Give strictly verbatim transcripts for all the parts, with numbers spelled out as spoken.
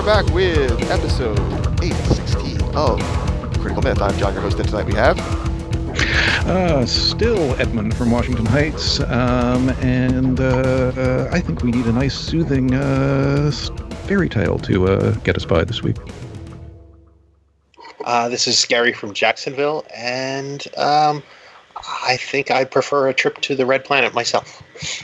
back with episode eight sixteen of Critical Myth. I'm John, your host, and tonight we have... Uh, still Edmund from Washington Heights, um, and uh, I think we need a nice, soothing uh, fairy tale to uh, get us by this week. Uh, this is Gary from Jacksonville, and um, I think I prefer a trip to the Red Planet myself.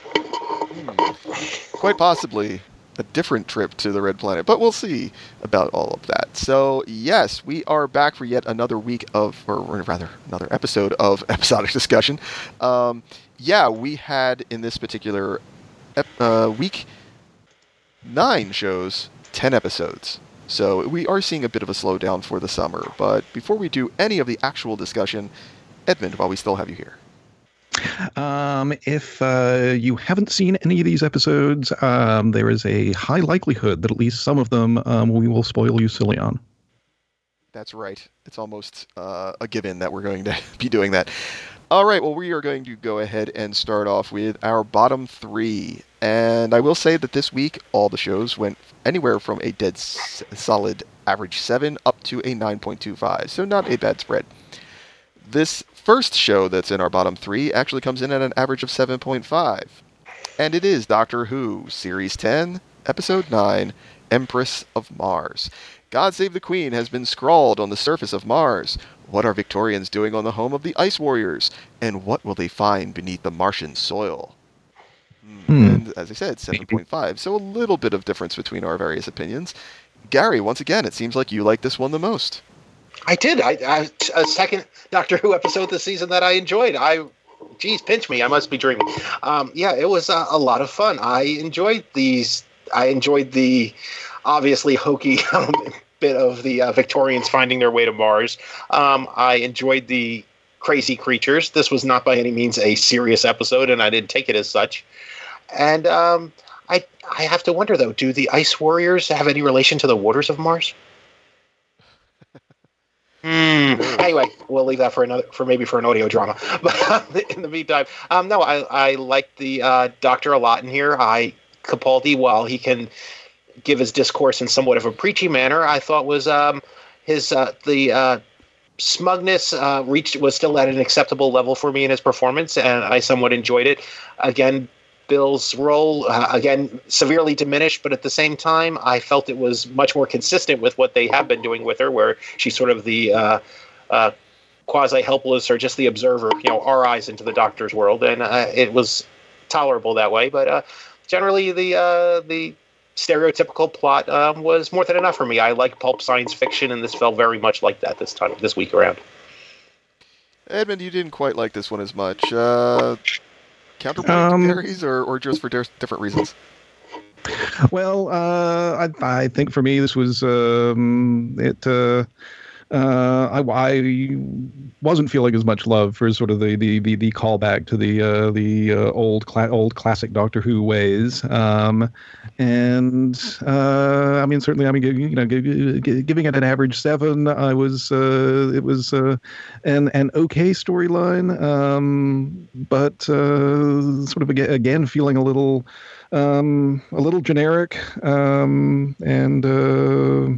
Hmm. Quite possibly a different trip to the Red Planet, but we'll see about all of that. So, yes, we are back for yet another week of, or rather, another episode of Episodic Discussion. Um, yeah, we had, in this particular ep- uh, week, nine shows, ten episodes. So we are seeing a bit of a slowdown for the summer. But before we do any of the actual discussion, Edmund, while we still have you here. Um, if uh, you haven't seen any of these episodes, um, there is a high likelihood that at least some of them um, we will spoil you silly on. That's right. It's almost uh, a given that we're going to be doing that. All right, well, we are going to go ahead and start off with our bottom three. And I will say that this week, all the shows went anywhere from a dead s- solid average seven up to a nine point two five, so not a bad spread. This first show that's in our bottom three actually comes in at an average of seven point five. And it is Doctor Who, Series ten, Episode nine, Empress of Mars. God Save the Queen has been scrawled on the surface of Mars. What are Victorians doing on the home of the Ice Warriors? And what will they find beneath the Martian soil? Hmm. And as I said, seven point five. So a little bit of difference between our various opinions. Gary, once again, it seems like you like this one the most. I did. I, I a second Doctor Who episode this season that I enjoyed. I, geez, pinch me. I must be dreaming. Um, yeah, it was uh, a lot of fun. I enjoyed these. I enjoyed the obviously hokey um, bit of the uh, Victorians finding their way to Mars. Um, I enjoyed the crazy creatures. This was not by any means a serious episode, and I didn't take it as such. And um, I, I have to wonder though: do the Ice Warriors have any relation to the waters of Mars? Mm. Anyway, we'll leave that for another, for maybe for an audio drama. But in the meantime, um, no, I I like the uh, Doctor a lot in here. I Capaldi, while he can give his discourse in somewhat of a preachy manner, I thought was um, his uh, the uh, smugness uh, reached was still at an acceptable level for me in his performance, and I somewhat enjoyed it. Again, Bill's role, uh, again, severely diminished, but at the same time, I felt it was much more consistent with what they have been doing with her, where she's sort of the uh, uh, quasi-helpless or just the observer, you know, our eyes into the Doctor's world, and uh, it was tolerable that way. But uh, generally, the uh, the stereotypical plot um, was more than enough for me. I like pulp science fiction, and this felt very much like that this time, this week around. Edmund, you didn't quite like this one as much. Uh... Counterpoint Um, to Gary's, or, or just for di- different reasons? Well, uh, I, I think for me this was um, it. Uh, uh, I, I wasn't feeling as much love for sort of the the, the, the callback to the uh, the uh, old cla- old classic Doctor Who ways, um, and uh, I mean certainly I mean you know giving it an average seven, I was uh, it was uh, an an okay storyline, um, but uh, sort of again, again feeling a little um, a little generic, um, and. Uh,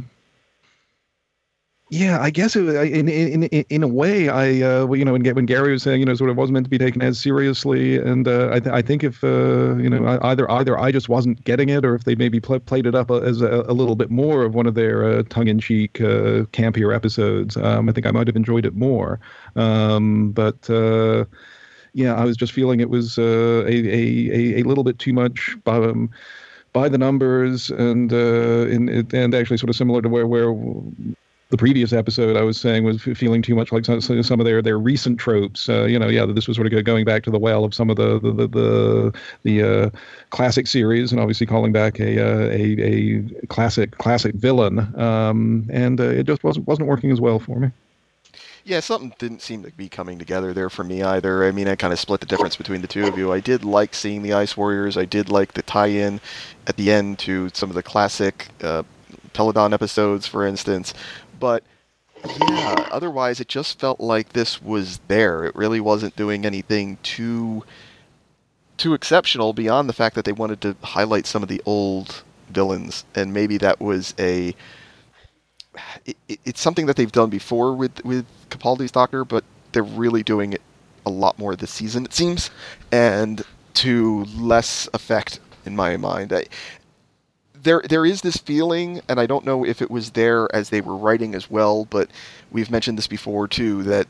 Yeah, I guess it, in in in in a way, I uh, well, you know when when Gary was saying you know sort of wasn't meant to be taken as seriously, and uh, I th- I think if uh, you know either either I just wasn't getting it, or if they maybe pl- played it up as a, a little bit more of one of their uh, tongue-in-cheek, uh, campier episodes, um, I think I might have enjoyed it more. Um, but uh, yeah, I was just feeling it was uh, a, a a little bit too much. Um, by the numbers, and uh, in, and actually sort of similar to where where. The previous episode I was saying was feeling too much like some, some of their, their recent tropes. Uh, you know, yeah, this was sort of going back to the well of some of the the the the, the uh, classic series, and obviously calling back a uh, a, a classic classic villain. Um, and uh, it just wasn't wasn't working as well for me. Yeah, something didn't seem to be coming together there for me either. I mean, I kind of split the difference between the two of you. I did like seeing the Ice Warriors. I did like the tie-in at the end to some of the classic uh, Peladon episodes, for instance. But yeah, otherwise it just felt like this was there. It really wasn't doing anything too too exceptional beyond the fact that they wanted to highlight some of the old villains, and maybe that was a. It, it, it's something that they've done before with with Capaldi's Doctor, but they're really doing it a lot more this season, it seems, and to less effect in my mind. I, there there is this feeling, and I don't know if it was there as they were writing as well, but we've mentioned this before too, that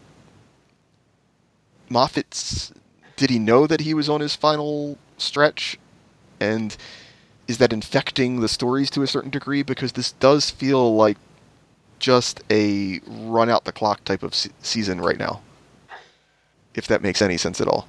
Moffat's, did he know that he was on his final stretch? And is that infecting the stories to a certain degree? Because this does feel like just a run out the clock type of se- season right now. If that makes any sense at all.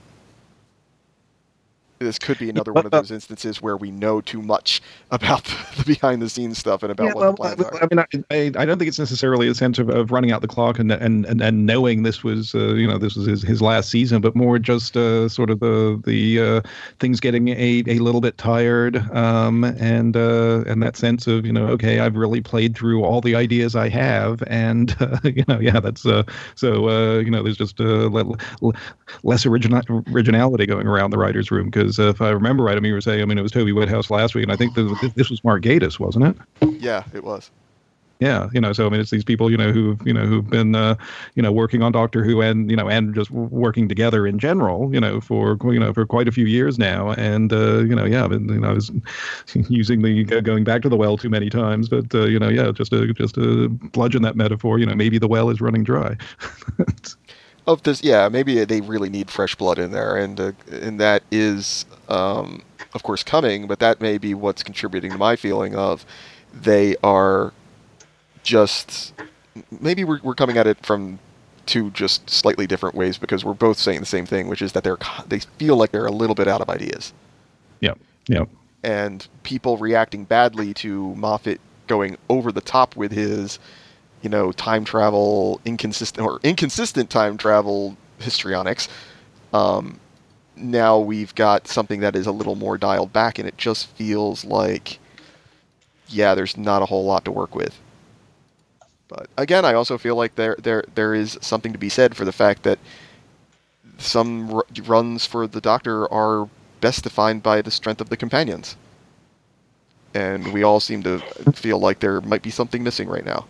This could be another one of those instances where we know too much about the behind-the-scenes stuff and about yeah, what well, the plans are. I mean, I, I, I don't think it's necessarily a sense of, of running out the clock and and, and, and knowing this was, uh, you know, this was his, his last season, but more just uh, sort of the the uh, things getting a, a little bit tired, um, and uh, and that sense of, you know, okay, I've really played through all the ideas I have, and uh, you know, yeah, that's uh, so uh, you know, there's just uh, le- le- less original originality going around the writers' room because. Uh, if I remember right, I mean, you were saying, I mean, it was Toby Whithouse last week, and I think the, this was Mark Gatiss, wasn't it? Yeah, it was. Yeah, you know, so I mean, it's these people, you know, who've, you know, who've been, uh, you know, working on Doctor Who and, you know, and just working together in general, you know, for, you know, for quite a few years now, and, uh, you know, yeah, I mean, you know, I was using the going back to the well too many times, but, uh, you know, yeah, just to just to bludgeon that metaphor, you know, maybe the well is running dry. Of this, yeah, maybe they really need fresh blood in there, and uh, and that is, um, of course, coming. But that may be what's contributing to my feeling of they are just maybe we're we're coming at it from two just slightly different ways because we're both saying the same thing, which is that they're they feel like they're a little bit out of ideas. Yeah, yeah. And people reacting badly to Moffat going over the top with his. You know, time travel, inconsistent or inconsistent time travel histrionics. Um, now we've got something that is a little more dialed back, and it just feels like, yeah, there's not a whole lot to work with. But again, I also feel like there there there is something to be said for the fact that some r- runs for the Doctor are best defined by the strength of the companions, and we all seem to feel like there might be something missing right now.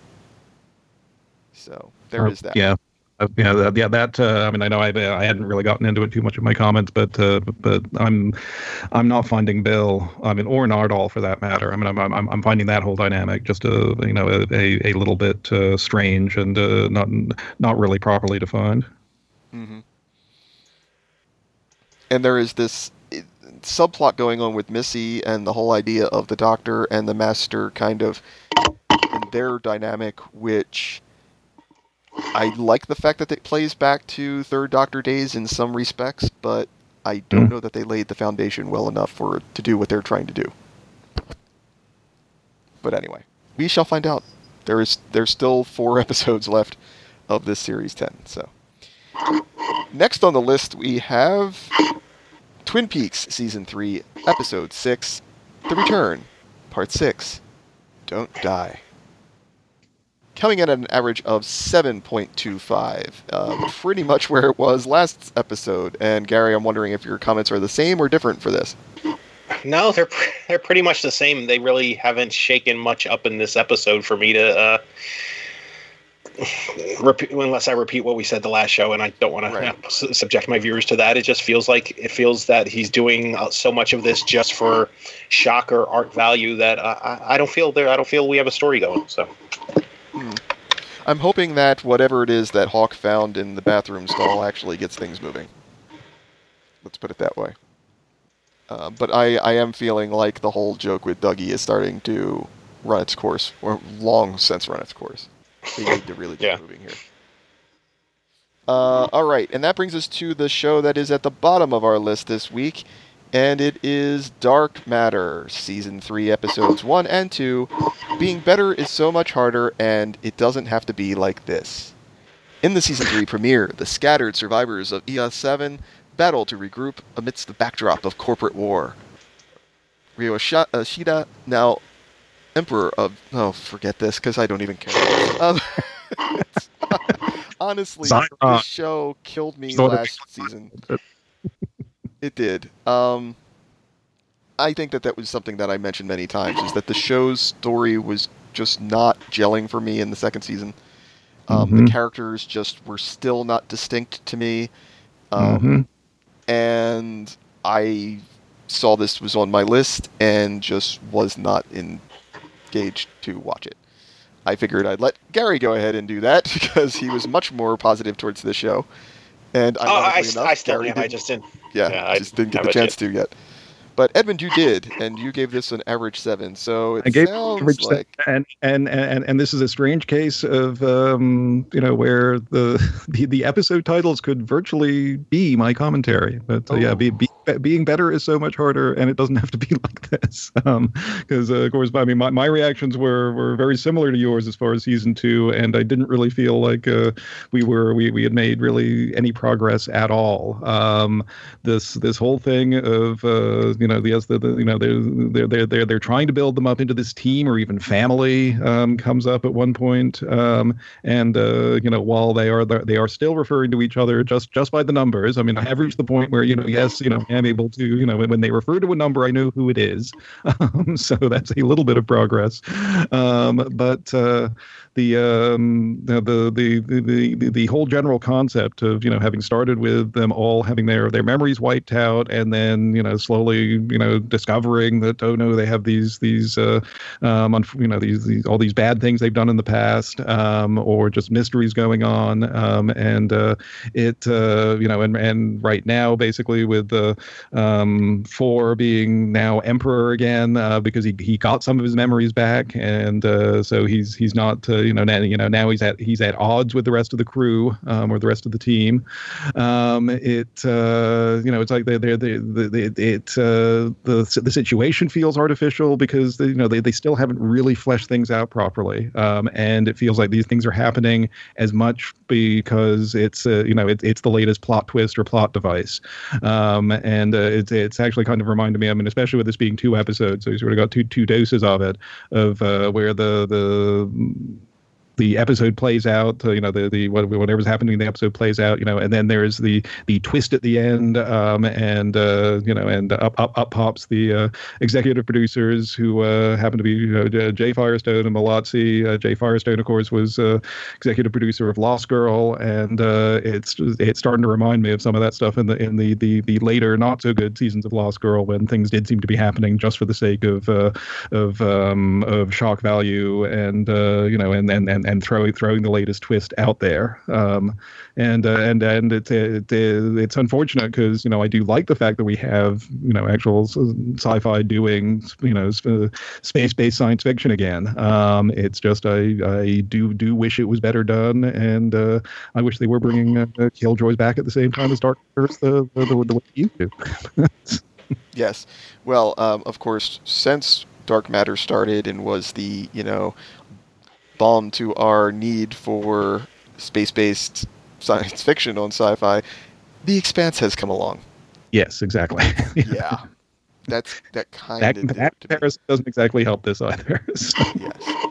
So there uh, is that. Yeah, uh, yeah, that, yeah. That uh, I mean, I know I I hadn't really gotten into it too much in my comments, but uh, but I'm I'm not finding Bill. I mean, or Nardole for that matter. I mean, I'm I'm I'm finding that whole dynamic just a you know a a, a little bit uh, strange and uh, not not really properly defined. Mm-hmm. And there is this subplot going on with Missy and the whole idea of the Doctor and the Master kind of in their dynamic, which. I like the fact that it plays back to Third Doctor days in some respects, but I don't mm. know that they laid the foundation well enough for it to do what they're trying to do. But anyway, we shall find out. There is there's still four episodes left of this series ten. So next on the list we have Twin Peaks season three, episode six, The Return, part six. Don't Die. Coming in at an average of seven point two five, uh, pretty much where it was last episode. And Gary, I'm wondering if your comments are the same or different for this. No, they're they're pretty much the same. They really haven't shaken much up in this episode for me to uh, repeat, unless I repeat what we said the last show, and I don't want right. to subject my viewers to that. It just feels like it feels that he's doing uh, so much of this just for shock or art value that uh, I, I don't feel there. I don't feel we have a story going. So. Hmm. I'm hoping that whatever it is that Hawk found in the bathroom stall actually gets things moving. Let's put it that way. Uh, but I, I am feeling like the whole joke with Dougie is starting to run its course, or long since run its course. They need to really get yeah. moving here. Uh, all right, and that brings us to the show that is at the bottom of our list this week, and it is Dark Matter, Season three, Episodes one and two. Being better is so much harder, and it doesn't have to be like this. In the Season three premiere, the scattered survivors of E O S seven battle to regroup amidst the backdrop of corporate war. Ryo Ashida, now Emperor of... Oh, forget this, because I don't even care. Um, honestly, Zyron. This show killed me last season. It did. Um, I think that that was something that I mentioned many times, is that the show's story was just not gelling for me in the second season. Um, mm-hmm. The characters just were still not distinct to me. Um, mm-hmm. And I saw this was on my list and just was not engaged to watch it. I figured I'd let Gary go ahead and do that because he was much more positive towards the show. And oh, I, enough, I still Gary am. I just didn't. Yeah, yeah just didn't get I the chance it. to yet. But Edmund, you did, and you gave this an average seven. So it I gave sounds average like and, and and and this is a strange case of um, you know where the, the the episode titles could virtually be my commentary. But uh, yeah, be, be, being better is so much harder, and it doesn't have to be like this. Because um, uh, of course, I mean, my, my reactions were were very similar to yours as far as season two, and I didn't really feel like uh, we were we, we had made really any progress at all. Um, this this whole thing of uh, you know the, the, the you know they're they're they're they're trying to build them up into this team or even family um, comes up at one point, um, and uh, you know while they are they are still referring to each other just just by the numbers. I mean, I have reached the point where you know yes you know I'm able to you know when they refer to a number I know who it is, um, so that's a little bit of progress, um, but. Uh, The um the, the the the the the whole general concept of you know having started with them all having their their memories wiped out and then you know slowly you know discovering that oh no they have these these uh um you know these, these all these bad things they've done in the past um or just mysteries going on um and uh it uh you know and and right now basically with the um four being now emperor again uh because he he got some of his memories back and uh so he's he's not uh, you know now you know now he's at he's at odds with the rest of the crew um, or the rest of the team. Um, it uh, you know it's like they they they they it uh, the the situation feels artificial because they, you know they they still haven't really fleshed things out properly, um, and it feels like these things are happening as much because it's uh, you know it, it's the latest plot twist or plot device, um, and uh, it's it's actually kind of reminded me. I mean, especially with this being two episodes, so you sort of got two two doses of it of uh, where the the the episode plays out, uh, you know, the the whatever's happening in the episode plays out, you know, and then there's the the twist at the end, um, and uh, you know, and up up up pops the uh, executive producers who uh, happen to be you know, Jay Firestone and Malazzi. Uh, Jay Firestone, of course, was uh, executive producer of Lost Girl, and uh, it's it's starting to remind me of some of that stuff in the in the the the later not so good seasons of Lost Girl when things did seem to be happening just for the sake of uh, of um, of shock value and uh, you know and and and and throwing throwing the latest twist out there, um, and uh, and and it's it, it, it's unfortunate because you know I do like the fact that we have you know actual sci-fi doing you know space-based science fiction again. Um, it's just I I do do wish it was better done, and uh, I wish they were bringing uh, Killjoys back at the same time as Dark Earth the the, the, the way they used to. Yes, well, um, of course, since Dark Matter started and was the you know. balm to our need for space-based science fiction on sci-fi, The Expanse has come along. Yes, exactly. Yeah, that's that kind that, of that comparison doesn't exactly help this either. So. Yes.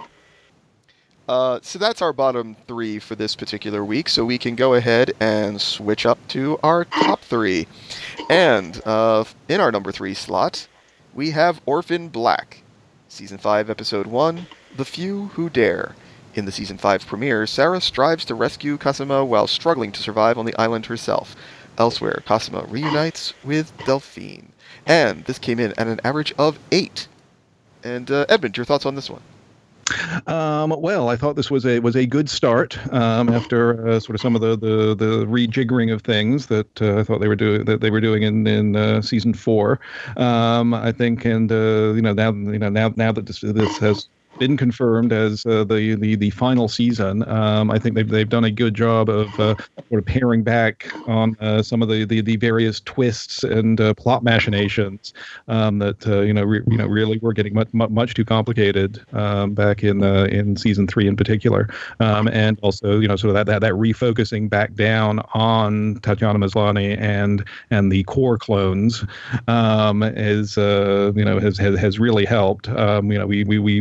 Uh, so that's our bottom three for this particular week. So we can go ahead and switch up to our top three, and uh, in our number three slot, we have Orphan Black, season five, episode one. The Few Who Dare. In the season five premiere, Sarah strives to rescue Cosima while struggling to survive on the island herself. Elsewhere, Cosima reunites with Delphine. And this came in at an average of eight. And uh, Edmund, your thoughts on this one? Um, well, I thought this was a was a good start um, after uh, sort of some of the, the, the rejiggering of things that uh, I thought they were doing that they were doing in in uh, season four. Um, I think, and uh, you know now you know now now that this this has been confirmed as uh, the, the the final season. Um, I think they've they've done a good job of uh, sort of paring back on uh, some of the, the, the various twists and uh, plot machinations um, that uh, you know re- you know really were getting much much too complicated um, back in uh, in season three in particular, um, and also you know sort of that, that that refocusing back down on Tatiana Maslany and and the core clones um, is uh, you know has, has has really helped. Um, you know we we we we we still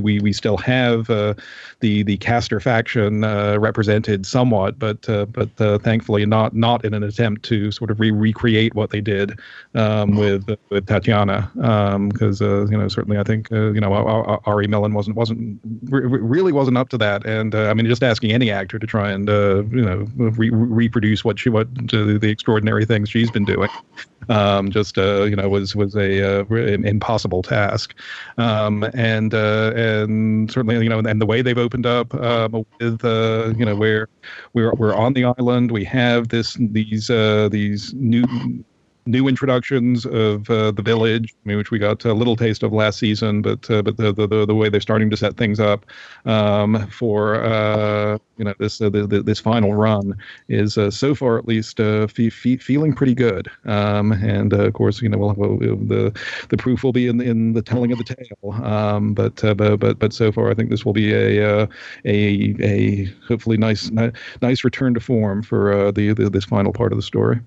still have uh, the the caster faction uh, represented somewhat, but uh, but uh, thankfully not not in an attempt to sort of re- recreate what they did um, with with Tatiana, because um, uh, you know certainly I think uh, you know Ari Millen wasn't wasn't re- really wasn't up to that, and uh, I mean just asking any actor to try and uh, you know re- reproduce what she what uh, the extraordinary things she's been doing. Um, just uh, you know was was a uh, impossible task, um, and uh, and certainly you know and the way they've opened up um, with uh, you know where we're we're on the island, we have this these uh, these new. New introductions of uh, the village, I mean, which we got a little taste of last season, but uh, but the, the the way they're starting to set things up um, for uh, you know this uh, the, the, this final run is uh, so far at least uh, fe- fe- feeling pretty good. Um, and uh, of course, you know, we'll, we'll, the the proof will be in in the telling of the tale. Um, but, uh, but but but so far, I think this will be a uh, a a hopefully nice nice return to form for uh, the, the this final part of the story.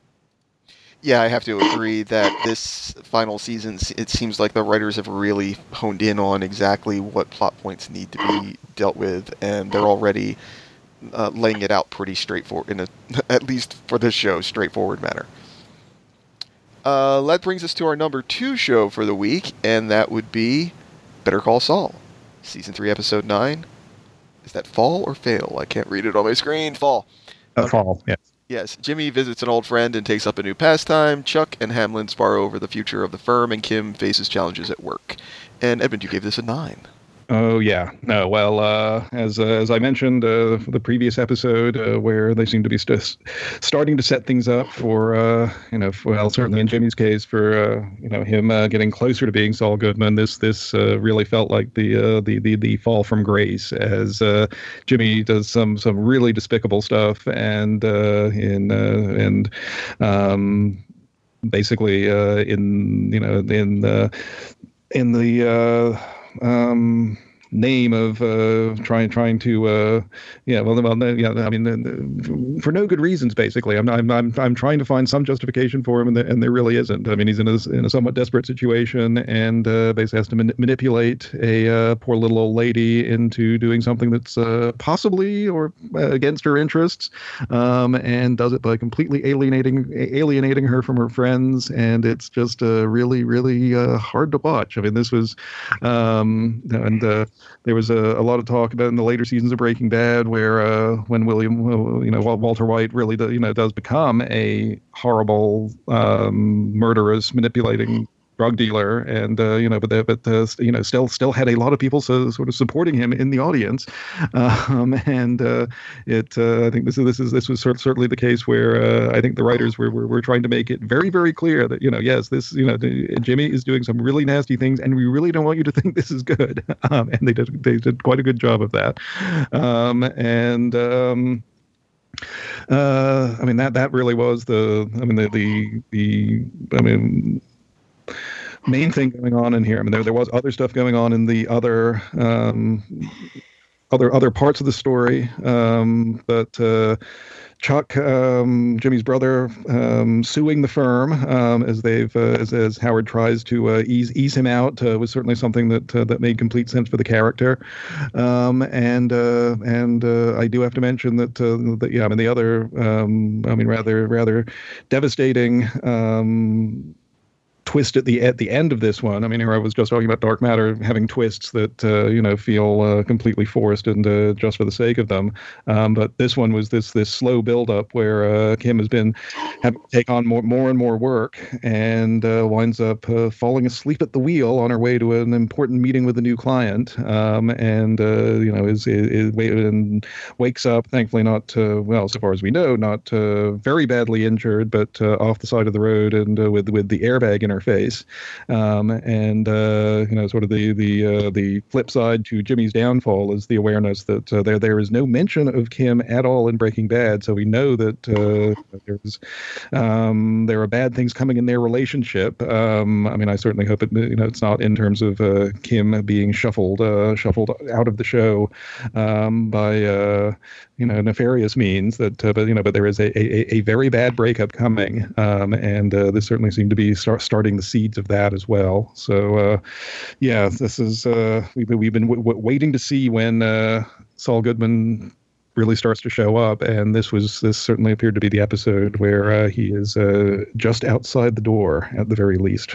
Yeah, I have to agree that this final season, it seems like the writers have really honed in on exactly what plot points need to be dealt with, and they're already uh, laying it out pretty straightforward, in a, at least for this show, straightforward manner. Uh, that brings us to our number two show for the week, and that would be Better Call Saul, Season three, Episode nine. Is that fall or fail? I can't read it on my screen. Fall. Uh, okay. Fall, yes. Yes, Jimmy visits an old friend and takes up a new pastime. Chuck and Hamlin spar over the future of the firm, and Kim faces challenges at work. And Edmund, you gave this a nine. Oh yeah, no. Well, uh, as uh, as I mentioned, uh, the previous episode uh, where they seem to be st- starting to set things up for, uh, you know, for, well, certainly in Jimmy's case, for uh, you know him uh, getting closer to being Saul Goodman. This this uh, really felt like the, uh, the the the fall from grace, as uh, Jimmy does some some really despicable stuff, and uh, in uh, and um, basically uh, in you know in the in the. Uh, Um, name of uh, trying trying to uh, yeah well well yeah I mean uh, for no good reasons basically. I'm I'm I'm I'm trying to find some justification for him, and, the, and there really isn't. I mean he's in a in a somewhat desperate situation, and uh, basically has to man- manipulate a uh, poor little old lady into doing something that's uh, possibly or uh, against her interests, um, and does it by completely alienating alienating her from her friends, and it's just uh, really really uh, hard to watch. I mean this was um, and. Uh, There was a, a lot of talk about in the later seasons of Breaking Bad, where uh, when William, you know, Walter White really, do, you know, does become a horrible, um, murderous, manipulating drug dealer, and uh, you know, but the, but uh, you know, still still had a lot of people so, sort of supporting him in the audience, um, and uh, it. Uh, I think this is this is this was certainly the case where uh, I think the writers were, were were trying to make it very very clear that you know yes this you know Jimmy is doing some really nasty things, and we really don't want you to think this is good, um, and they did they did quite a good job of that, um, and. Um, uh, I mean that that really was the. I mean the the the. I mean. main thing going on in here. I mean, there there was other stuff going on in the other um, other other parts of the story, um, but uh, Chuck, um, Jimmy's brother, um, suing the firm um, as they've uh, as, as Howard tries to uh, ease ease him out uh, was certainly something that uh, that made complete sense for the character, um, and uh, and uh, I do have to mention that, uh, that yeah, I mean the other um, I mean rather rather devastating. Um, twist at the at the end of this one. I mean, here I was just talking about Dark Matter having twists that uh, you know feel uh, completely forced and uh, just for the sake of them. Um, but this one was this this slow buildup where uh, Kim has been having to take on more more and more work, and uh, winds up uh, falling asleep at the wheel on her way to an important meeting with a new client, um, and uh, you know is, is, is and wakes up, thankfully not uh, well so far as we know, not uh, very badly injured, but uh, off the side of the road and uh, with with the airbag in her face, um, and uh, you know, sort of the the uh, the flip side to Jimmy's downfall is the awareness that uh, there there is no mention of Kim at all in Breaking Bad, so we know that uh, there's um, there are bad things coming in their relationship. Um, I mean, I certainly hope it you know it's not in terms of uh, Kim being shuffled uh, shuffled out of the show um, by uh, you know nefarious means. That uh, but you know but there is a, a, a very bad breakup coming, um, and uh, this certainly seemed to be start, starting. starting the seeds of that as well. So, uh, yeah, this is uh, we've we've been w- w- waiting to see when uh, Saul Goodman really starts to show up, and this was this certainly appeared to be the episode where uh, he is uh, just outside the door at the very least.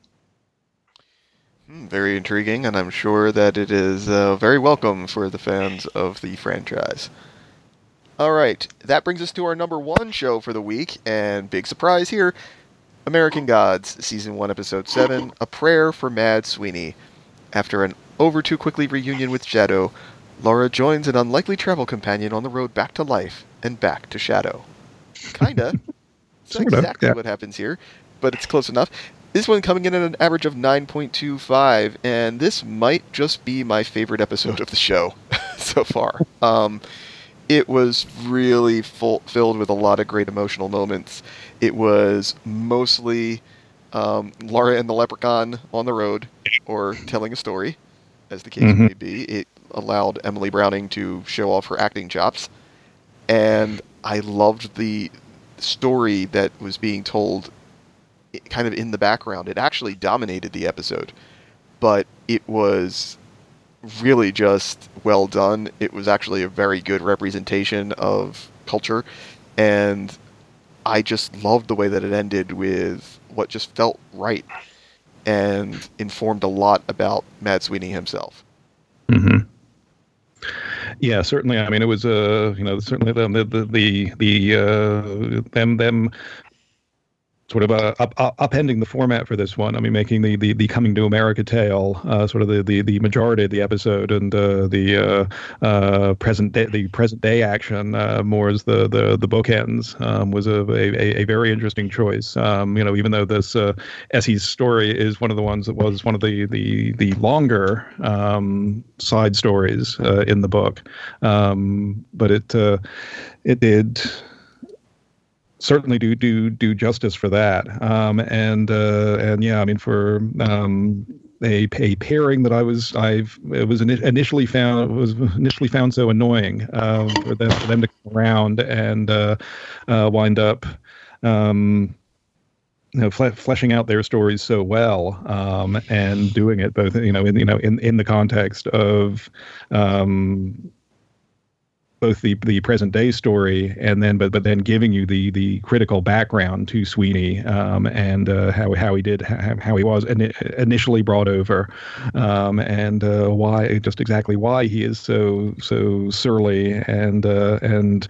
Very intriguing, and I'm sure that it is uh, very welcome for the fans of the franchise. All right, that brings us to our number one show for the week, and big surprise here, American Gods, Season one, Episode seven, A Prayer for Mad Sweeney. After an over-too-quickly reunion with Shadow, Laura joins an unlikely travel companion on the road back to life and back to Shadow. Kinda. It's not Sort of, exactly yeah. what happens here, but it's close enough. This one coming in at an average of nine point two five, and this might just be my favorite episode of the show so far. Um, it was really full, filled with a lot of great emotional moments. It was mostly um, Laura and the Leprechaun on the road, or telling a story, as the case Mhm. may be. It allowed Emily Browning to show off her acting chops, and I loved the story that was being told kind of in the background. It actually dominated the episode, but it was really just well done. It was actually a very good representation of culture, and I just loved the way that it ended with what just felt right and informed a lot about Mad Sweeney himself. Mm-hmm. Yeah, certainly. I mean, it was uh, you know, certainly the the the, the uh, them them sort of uh, up, up, upending the format for this one. I mean, making the, the, the Coming to America tale uh, sort of the, the, the majority of the episode, and uh, the uh, uh, present day, the present day action uh, more as the the the bookends um, was a, a a very interesting choice. Um, you know, even though this uh, Essie's story is one of the ones that was one of the the the longer um, side stories uh, in the book, um, but it uh, it did certainly do do do justice for that. Um, and uh, and yeah, I mean, for um, a a pairing that I was I've it was ini- initially found was initially found so annoying uh, for them for them to come around and uh, uh, wind up. Um, you know, fle- fleshing out their stories so well, um, and doing it both, you know, in you know, in, in the context of um, both the the present day story, and then but but then giving you the the critical background to Sweeney, um, and uh, how how he did how, how he was in, initially brought over, um, and uh, why just exactly why he is so so surly and uh, and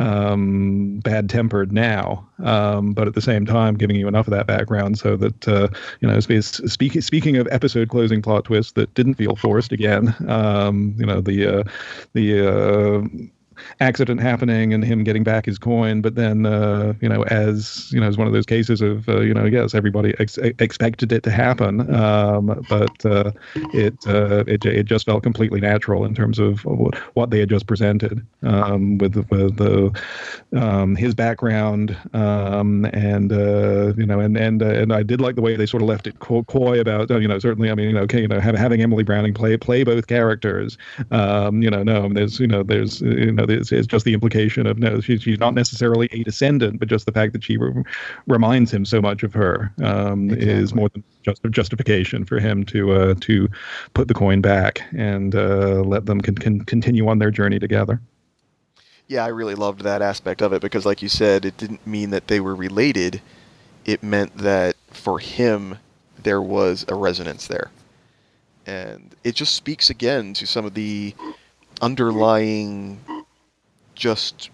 um, bad tempered now, um, but at the same time giving you enough of that background so that uh, you know, speaking speaking of episode closing plot twists that didn't feel forced again, um, you know, the uh, the uh, accident happening and him getting back his coin, but then uh, you know, as you know, as one of those cases of uh, you know, yes, everybody ex- expected it to happen, um, but uh, it, uh, it it just felt completely natural in terms of what they had just presented, um, with with the um, his background, um, and uh, you know, and and uh, and I did like the way they sort of left it co- coy about, you know, certainly, I mean, you know, okay, you know, have, having Emily Browning play play both characters, um, you know, no, there's you know, there's you know. It's, it's just the implication of no, she's she's not necessarily a descendant, but just the fact that she re- reminds him so much of her um, exactly. is more than just a justification for him to uh, to put the coin back and uh, let them con- con- continue on their journey together. Yeah, I really loved that aspect of it because, like you said, it didn't mean that they were related. It meant that for him, there was a resonance there. And it just speaks again to some of the underlying just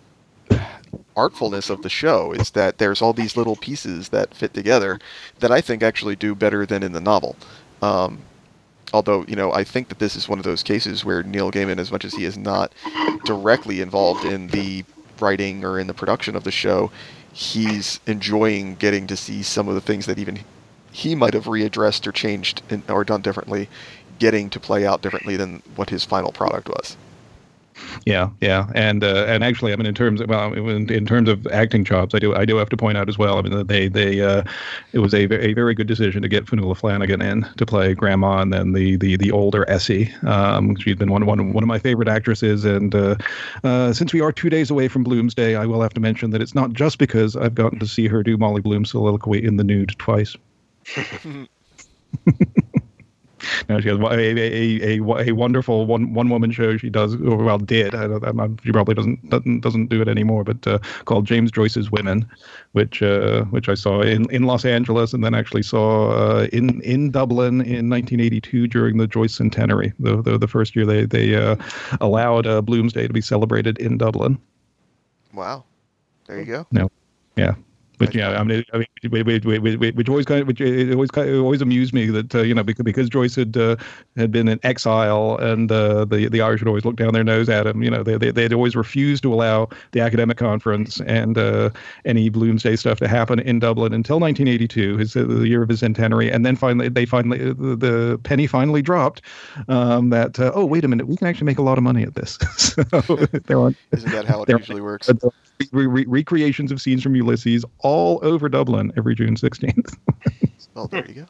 artfulness of the show, is that there's all these little pieces that fit together that I think actually do better than in the novel. Um, although, you know, I think that this is one of those cases where Neil Gaiman, as much as he is not directly involved in the writing or in the production of the show, he's enjoying getting to see some of the things that even he might have readdressed or changed in, or done differently, getting to play out differently than what his final product was. Yeah, yeah, and uh, and actually, I mean, in terms of well, in, in terms of acting chops, I do I do have to point out as well. I mean, they they uh, it was a, a very good decision to get Fionnuala Flanagan in to play Grandma, and then the the the older Essie. Um, she's been one one one of my favorite actresses, and uh, uh, since we are two days away from Bloomsday, I will have to mention that it's not just because I've gotten to see her do Molly Bloom's soliloquy in the nude twice. No, she has a, a, a, a wonderful one one woman show she does, or well did. I don't, I'm, she probably doesn't, doesn't doesn't do it anymore, but uh, called James Joyce's Women, which uh, which I saw in, in Los Angeles and then actually saw uh, in in Dublin in nineteen eighty-two during the Joyce centenary, the the, the first year they they uh, allowed uh, Bloomsday to be celebrated in Dublin. Wow, there you go. No, yeah. But yeah, I mean, I mean, which, which, which always kind of, which it always kind of, always amused me that uh, you know because because Joyce had uh, had been in exile and uh, the the Irish would always look down their nose at him. You know, they they they'd always refused to allow the academic conference and uh, any Bloomsday stuff to happen in Dublin until nineteen eighty-two, his uh, the year of his centenary, and then finally they finally the, the penny finally dropped um, that uh, oh wait a minute, we can actually make a lot of money at this. So there are, Isn't that how it usually works? Re- re- recreations of scenes from Ulysses all over Dublin every June sixteenth. Well, there you go.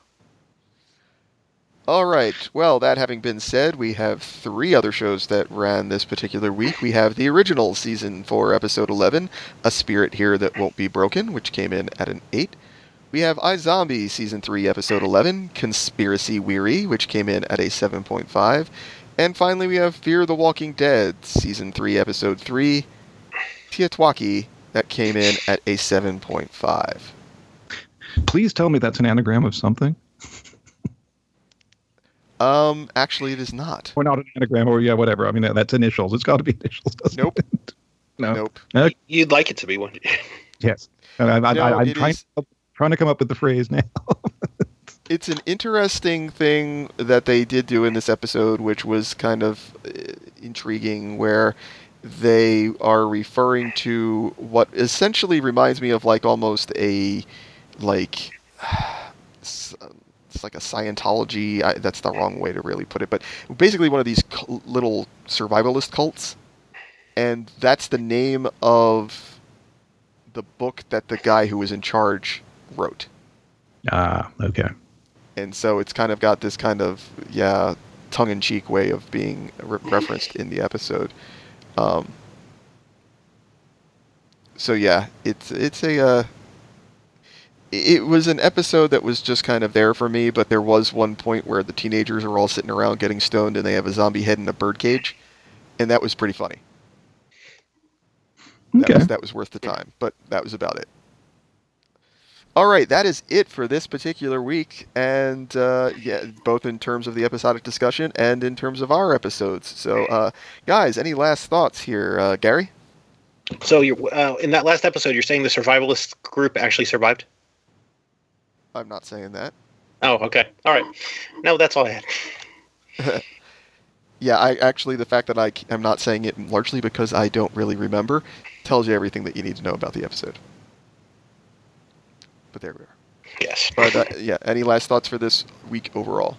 All right. Well, that having been said, we have three other shows that ran this particular week. We have the original season four, episode eleven, A Spirit Here That Won't Be Broken, which came in at an eight. We have iZombie season three, episode eleven, Conspiracy Weary, which came in at a seven point five. And finally, we have Fear the Walking Dead season three, episode three, Tiatwaki, that came in at a seven point five. Please tell me that's an anagram of something. Um, actually, it is not. Or not an anagram, or yeah, whatever. I mean, that, that's initials. It's got to be initials, doesn't Nope. it? No. Nope. Uh, You'd like it to be, wouldn't you? yes. And I, I, No, I, I'm it trying, is- trying to come up with the phrase now. It's an interesting thing that they did do in this episode, which was kind of uh, intriguing, where they are referring to what essentially reminds me of like almost a like it's like a Scientology. I, that's the wrong way to really put it, but basically one of these cu- little survivalist cults, and that's the name of the book that the guy who was in charge wrote. Ah, okay. And so it's kind of got this kind of, yeah, tongue-in-cheek way of being re- referenced in the episode. Um, so yeah, it's it's a uh, it was an episode that was just kind of there for me, but there was one point where the teenagers are all sitting around getting stoned and they have a zombie head in a birdcage, and that was pretty funny. That, Okay. was, that was worth the time, but that was about it. All right, that is it for this particular week, and uh, yeah, both in terms of the episodic discussion and in terms of our episodes. So, uh, guys, any last thoughts here, uh, Gary? So you're uh, in that last episode, you're saying the survivalist group actually survived? I'm not saying that. Oh, okay. All right. No, that's all I had. Yeah, I actually the fact that I am not saying it largely because I don't really remember tells you everything that you need to know about the episode. But there we are. Yes. But uh, yeah, any last thoughts for this week overall?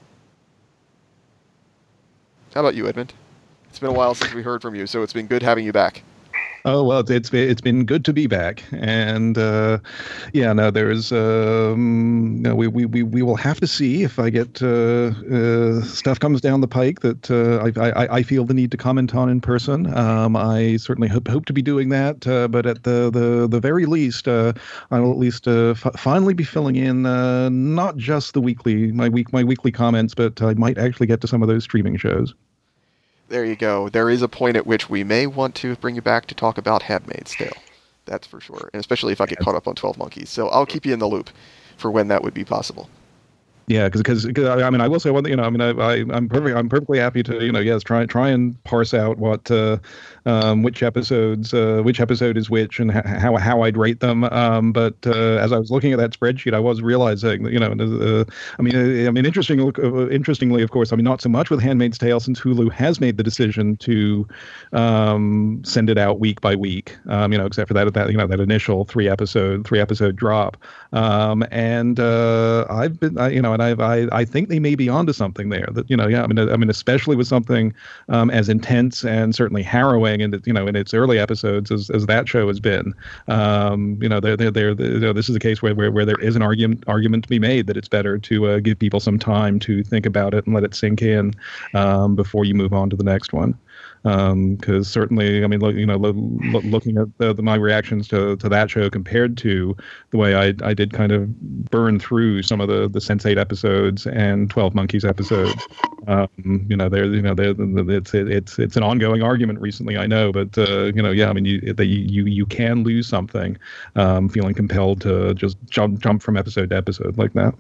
How about you, Edmund? It's been a while since we heard from you, so it's been good having you back. Oh well, it's it's been, it's been good to be back, and uh, yeah, no, there's um, no, we, we we we will have to see if I get uh, uh, stuff comes down the pike that uh, I, I I feel the need to comment on in person. Um, I certainly hope hope to be doing that, uh, but at the the the very least, uh, I will at least uh, f- finally be filling in uh, not just the weekly my week my weekly comments, but I might actually get to some of those streaming shows. There you go. There is a point at which we may want to bring you back to talk about Handmaid's Tale. That's for sure. And especially if I get caught up on twelve Monkeys. So I'll keep you in the loop for when that would be possible. Yeah, because because I mean I will say one thing, you know, I mean I, I I'm perfect I'm perfectly happy to, you know, yes, try try and parse out what uh, um, which episodes uh, which episode is which and how how I'd rate them. Um, but uh, as I was looking at that spreadsheet, I was realizing that, you know, uh, I mean uh, I mean interesting uh, interestingly, of course, I mean not so much with Handmaid's Tale since Hulu has made the decision to um, send it out week by week. Um, you know, except for that that you know that initial three episode three episode drop. Um, and uh, I've been I, you know. And I've, I I think they may be onto something there. That you know, yeah. I mean, I mean, especially with something um, as intense and certainly harrowing, and you know, in its early episodes, as, as that show has been. Um, you know, they're, they're, they're, they're, you know, this is a case where, where where there is an argument argument to be made that it's better to uh, give people some time to think about it and let it sink in um, before you move on to the next one. Because um, certainly, I mean, look, you know, lo, lo, looking at the, the, my reactions to, to that show compared to the way I, I did kind of burn through some of the, the Sense eight episodes and twelve Monkeys episodes. Um, you know, there, you know, there, it's it's it's an ongoing argument recently, I know, but uh, you know, yeah, I mean, you that you you can lose something, um, feeling compelled to just jump jump from episode to episode like that.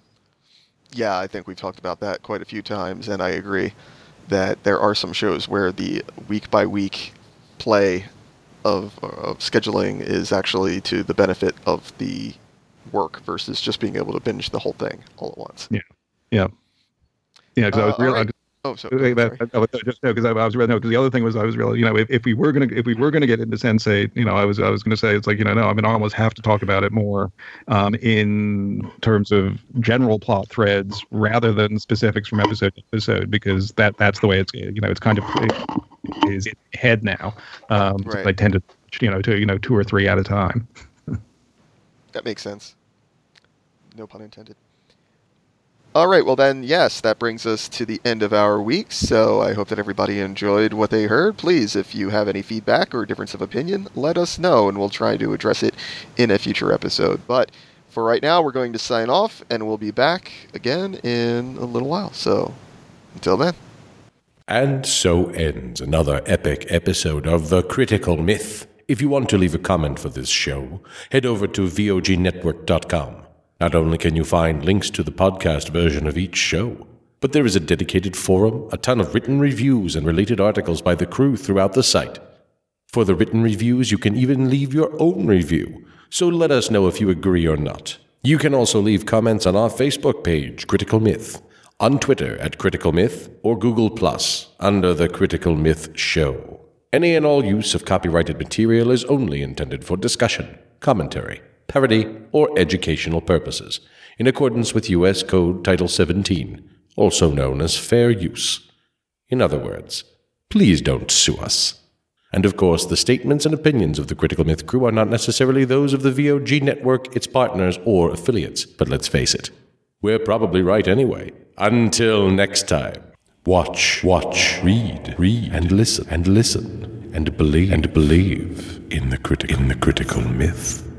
Yeah, I think we've talked about that quite a few times, and I agree that there are some shows where the week-by-week play of, of scheduling is actually to the benefit of the work versus just being able to binge the whole thing all at once. Yeah, yeah, yeah. Because uh, I was real. Right. Oh, so okay, that, I, I, just no, because I, I was really no. Because the other thing was, I was really, you know, if, if we were gonna if we were gonna get into Sense eight, you know, I was I was gonna say it's like, you know, no, I mean, I almost have to talk about it more um, in terms of general plot threads rather than specifics from episode to episode, because that that's the way it's, you know, it's kind of it is in my head now. Um, right. So I tend to, you know, to you know two or three at a time. That makes sense. No pun intended. All right, well then, yes, that brings us to the end of our week, so I hope that everybody enjoyed what they heard. Please, if you have any feedback or difference of opinion, let us know, and we'll try to address it in a future episode. But for right now, we're going to sign off, and we'll be back again in a little while, so until then. And so ends another epic episode of The Critical Myth. If you want to leave a comment for this show, head over to V O G network dot com. Not only can you find links to the podcast version of each show, but there is a dedicated forum, a ton of written reviews, and related articles by the crew throughout the site. For the written reviews, you can even leave your own review, so let us know if you agree or not. You can also leave comments on our Facebook page, Critical Myth, on Twitter at Critical Myth, or Google Plus, under The Critical Myth Show. Any and all use of copyrighted material is only intended for discussion, commentary, parody, or educational purposes, in accordance with U S Code Title seventeen, also known as Fair Use. In other words, please don't sue us. And of course, the statements and opinions of the Critical Myth crew are not necessarily those of the V O G network, its partners, or affiliates, but let's face it, we're probably right anyway. Until next time, watch, watch, read, read, and listen, and listen, and believe, and believe in the, criti- in the Critical Myth.